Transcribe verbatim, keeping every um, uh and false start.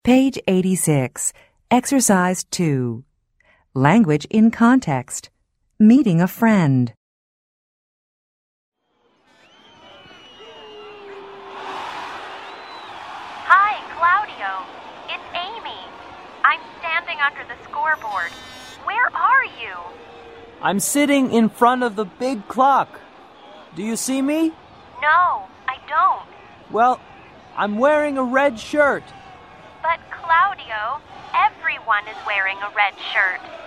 Page eighty-six, Exercise two. Language in context. Meeting a friend. Hi, Claudio. It's Amy. I'm standing under the scoreboard. Where are you? I'm sitting in front of the big clock. Do you see me? No, I don't. Well, I'm wearing a red shirt. But Claudio, everyone is wearing a red shirt.